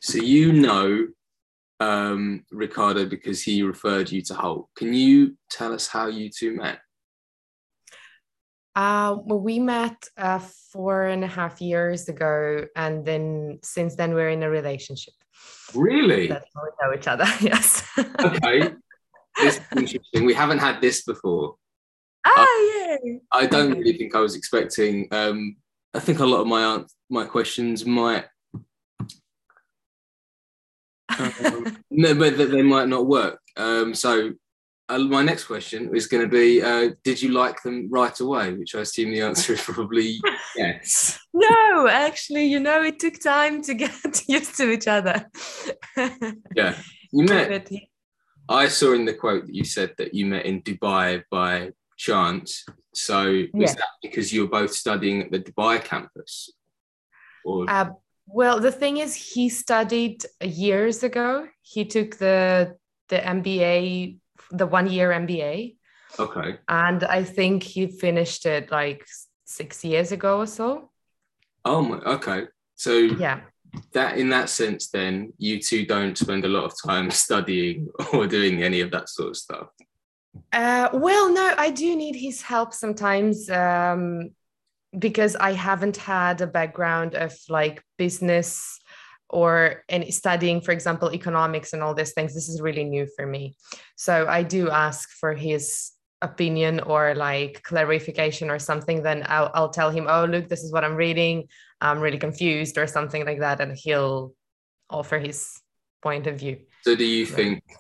So you know Ricardo because he referred you to Holt. Can you tell us how you two met? Well, we met 4.5 years ago, and then since then we're in a relationship. Really? That's how we know each other. Yes. Okay, this is interesting. We haven't had this before. I, Yay. I don't Okay. really think I was expecting. I think a lot of my questions might no, but they might not work. So my next question is going to be: did you like them right away? Which I assume the answer is probably yes. No, actually, it took time to get used to each other. Yeah, you met. But I saw in the quote that you said that you met in Dubai by chance. So was yeah. that because you were both studying at the Dubai campus? Or Uh, well, the thing is, he studied years ago. He took the MBA, the 1 year MBA, okay. and I think he finished it like 6 years ago or so. Oh my, okay. So Yeah. that in that sense, then you two don't spend a lot of time studying or doing any of that sort of stuff. Well, no, I do need his help sometimes, because I haven't had a background of like business or any studying, for example, economics and all these things. This is really new for me. So I do ask for his opinion or like clarification or something. Then I'll tell him, oh, look, this is what I'm reading. I'm really confused or something like that. And he'll offer his point of view. So do you But think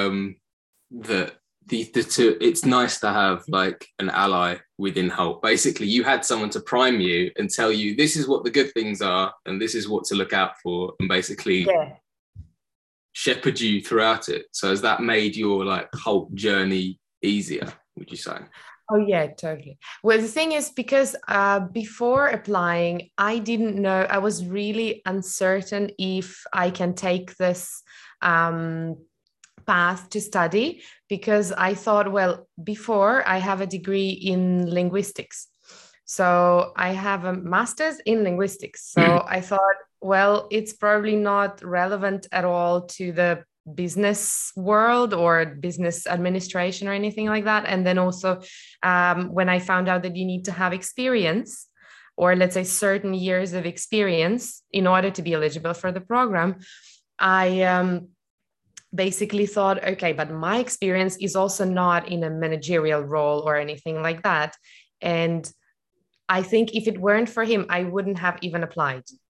that the two, it's nice to have like an ally within Hulk. Basically, you had someone to prime you and tell you this is what the good things are and this is what to look out for, and basically yeah. shepherd you throughout it. So has that made your like Hulk journey easier, would you say? Oh, yeah, totally. Well, the thing is, because before applying, I didn't know, I was really uncertain if I can take this um, path to study, because I thought, well, before I have a degree in linguistics. So I have a master's in linguistics. So I thought, well, it's probably not relevant at all to the business world or business administration or anything like that. And then also, when I found out that you need to have experience, or let's say certain years of experience in order to be eligible for the program, I basically thought, okay, but my experience is also not in a managerial role or anything like that. And I think if it weren't for him, I wouldn't have even applied.